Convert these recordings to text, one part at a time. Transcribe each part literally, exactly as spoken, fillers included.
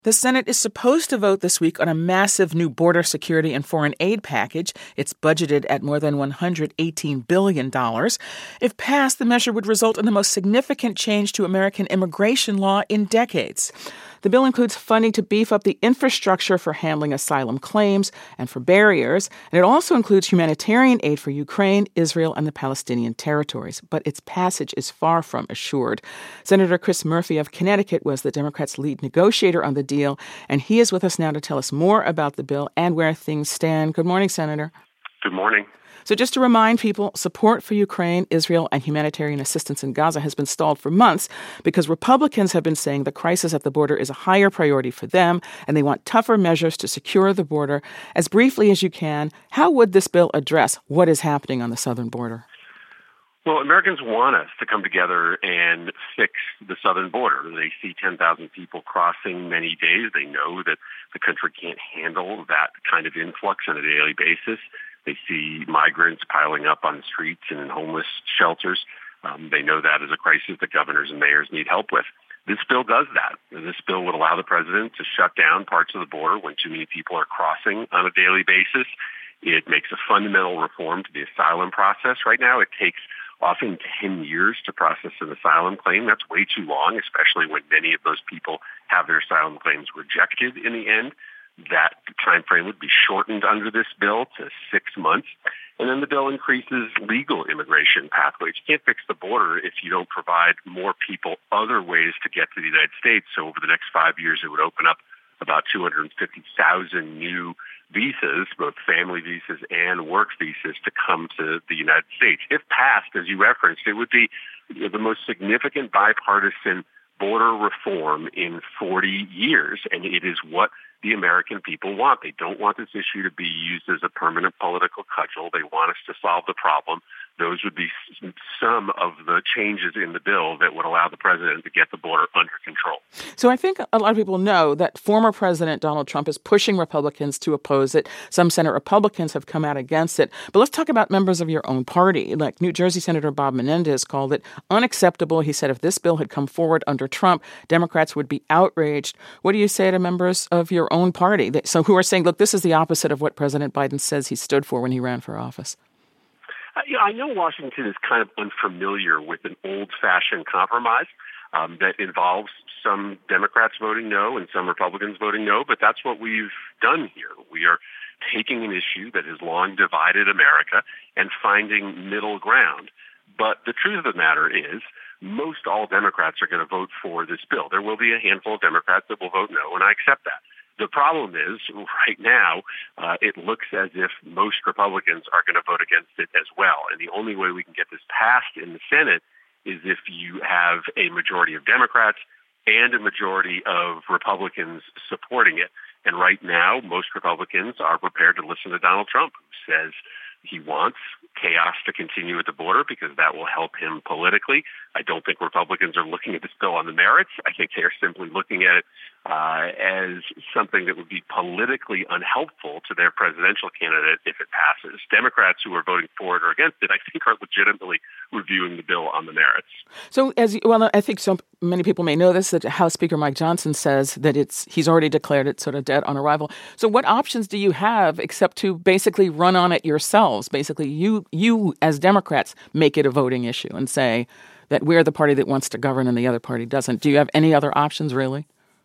The Senate is supposed to vote this week on a massive new border security and foreign aid package. It's budgeted at more than one hundred eighteen billion dollars. If passed, the measure would result in the most significant change to American immigration law in decades. The bill includes funding to beef up the infrastructure for handling asylum claims and for barriers, and it also includes humanitarian aid for Ukraine, Israel, and the Palestinian territories. But its passage is far from assured. Senator Chris Murphy of Connecticut was the Democrats' lead negotiator on the deal, and he is with us now to tell us more about the bill and where things stand. Good morning, Senator. Good morning. So just to remind people, support for Ukraine, Israel, and humanitarian assistance in Gaza has been stalled for months because Republicans have been saying the crisis at the border is a higher priority for them, and they want tougher measures to secure the border. As briefly as you can, how would this bill address what is happening on the southern border? Well, Americans want us to come together and fix the southern border. They see ten thousand people crossing many days. They know that the country can't handle that kind of influx on a daily basis. They see migrants piling up on the streets and in homeless shelters. Um, they know that is a crisis that governors and mayors need help with. This bill does that. This bill would allow the president to shut down parts of the border when too many people are crossing on a daily basis. It makes a fundamental reform to the asylum process. Right now, it takes often ten years to process an asylum claim. That's way too long, especially when many of those people have their asylum claims rejected in the end. That time frame would be shortened under this bill to six months. And then the bill increases legal immigration pathways. You can't fix the border if you don't provide more people other ways to get to the United States. So over the next five years, it would open up about two hundred fifty thousand new visas, both family visas and work visas, to come to the United States. If passed, as you referenced, it would be the most significant bipartisan border reform in forty years, and it is what the American people want. They don't want this issue to be used as a permanent political cudgel. They want us to solve the problem. Those would be some of the changes in the bill that would allow the president to get the border under control. So I think a lot of people know that former President Donald Trump is pushing Republicans to oppose it. Some Senate Republicans have come out against it. But let's talk about members of your own party. Like New Jersey Senator Bob Menendez called it unacceptable. He said if this bill had come forward under Trump, Democrats would be outraged. What do you say to members of your own party? So who are saying, look, this is the opposite of what President Biden says he stood for when he ran for office? Uh, yeah, I know Washington is kind of unfamiliar with an old-fashioned compromise um, that involves some Democrats voting no and some Republicans voting no, but that's what we've done here. We are taking an issue that has long divided America and finding middle ground. But the truth of the matter is, most all Democrats are going to vote for this bill. There will be a handful of Democrats that will vote no, and I accept that. The problem is, right now, uh, it looks as if most Republicans are going to vote against it as well. And the only way we can get this passed in the Senate is if you have a majority of Democrats and a majority of Republicans supporting it. And right now, most Republicans are prepared to listen to Donald Trump, who says he wants chaos to continue at the border because that will help him politically. I don't think Republicans are looking at this bill on the merits. I think they are simply looking at it uh, as something that would be politically unhelpful to their presidential candidate if it passes. Democrats who are voting for it or against it, I think, are legitimately reviewing the bill on the merits. So, as well, I think so many people may know this, that House Speaker Mike Johnson says that it's he's already declared it sort of dead on arrival. So what options do you have except to basically run on it yourselves? Basically, you you as Democrats make it a voting issue and say that we're the party that wants to govern and the other party doesn't. Do you have any other options, really?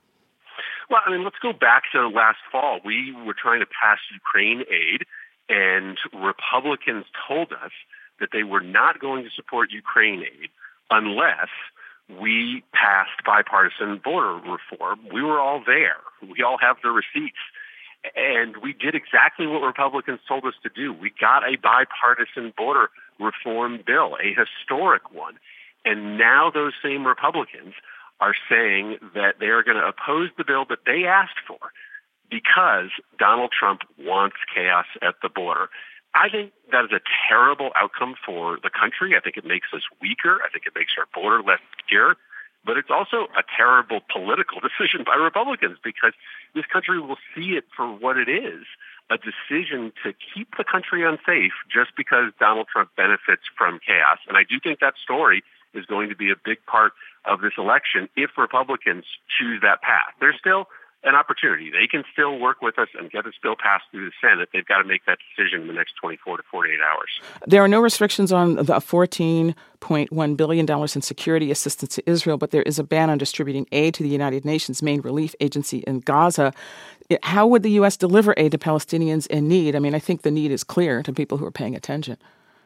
Well, I mean, let's go back to last fall. We were trying to pass Ukraine aid, and Republicans told us that they were not going to support Ukraine aid unless we passed bipartisan border reform. We were all there. We all have the receipts. And we did exactly what Republicans told us to do. We got a bipartisan border reform bill, a historic one. And now those same Republicans are saying that they are going to oppose the bill that they asked for because Donald Trump wants chaos at the border. I think that is a terrible outcome for the country. I think it makes us weaker. I think it makes our border less secure. But it's also a terrible political decision by Republicans because this country will see it for what it is, a decision to keep the country unsafe just because Donald Trump benefits from chaos. And I do think that story is going to be a big part of this election if Republicans choose that path. There's still an opportunity. They can still work with us and get this bill passed through the Senate. They've got to make that decision in the next twenty-four to forty-eight hours. There are no restrictions on the fourteen point one billion dollars in security assistance to Israel, but there is a ban on distributing aid to the United Nations main relief agency in Gaza. How would the U S deliver aid to Palestinians in need? I mean, I think the need is clear to people who are paying attention.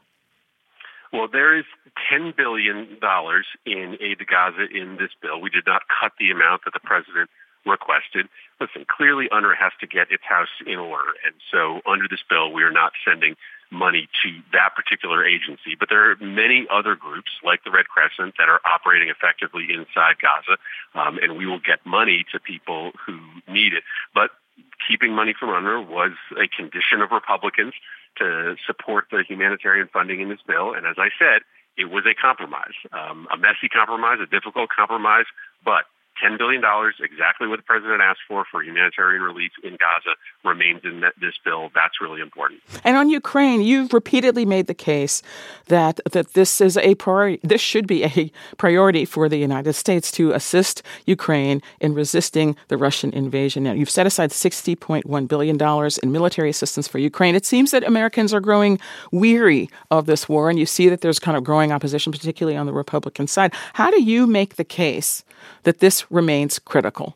Well, there is ten billion dollars in aid to Gaza in this bill. We did not cut the amount that the president requested. Listen, clearly UNRWA has to get its house in order. And so under this bill, we are not sending money to that particular agency. But there are many other groups like the Red Crescent that are operating effectively inside Gaza. Um, and we will get money to people who need it. But keeping money from UNRWA was a condition of Republicans to support the humanitarian funding in this bill. And as I said, it was a compromise, um, a messy compromise, a difficult compromise, but ten billion dollars, exactly what the president asked for for humanitarian relief in Gaza, remains in that, this bill. That's really important. And on Ukraine, you've repeatedly made the case that that this is a priority. This should be a priority for the United States to assist Ukraine in resisting the Russian invasion. Now, you've set aside sixty point one billion dollars in military assistance for Ukraine. It seems that Americans are growing weary of this war, and you see that there's kind of growing opposition, particularly on the Republican side. How do you make the case that this remains critical?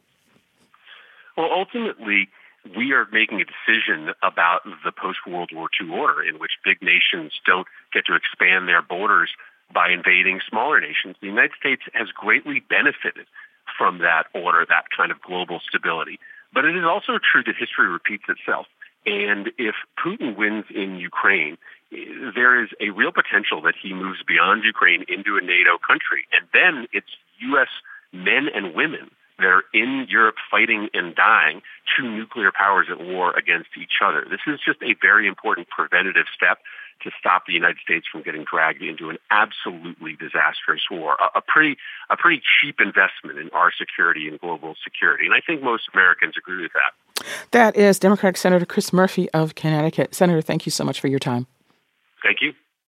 Well, ultimately, we are making a decision about the post-World War Two order in which big nations don't get to expand their borders by invading smaller nations. The United States has greatly benefited from that order, that kind of global stability. But it is also true that history repeats itself. And if Putin wins in Ukraine, there is a real potential that he moves beyond Ukraine into a NATO country. And then it's U S men and women that are in Europe fighting and dying, two nuclear powers at war against each other. This is just a very important preventative step to stop the United States from getting dragged into an absolutely disastrous war, a, a pretty a pretty cheap investment in our security and global security. And I think most Americans agree with that. That is Democratic Senator Chris Murphy of Connecticut. Senator, thank you so much for your time.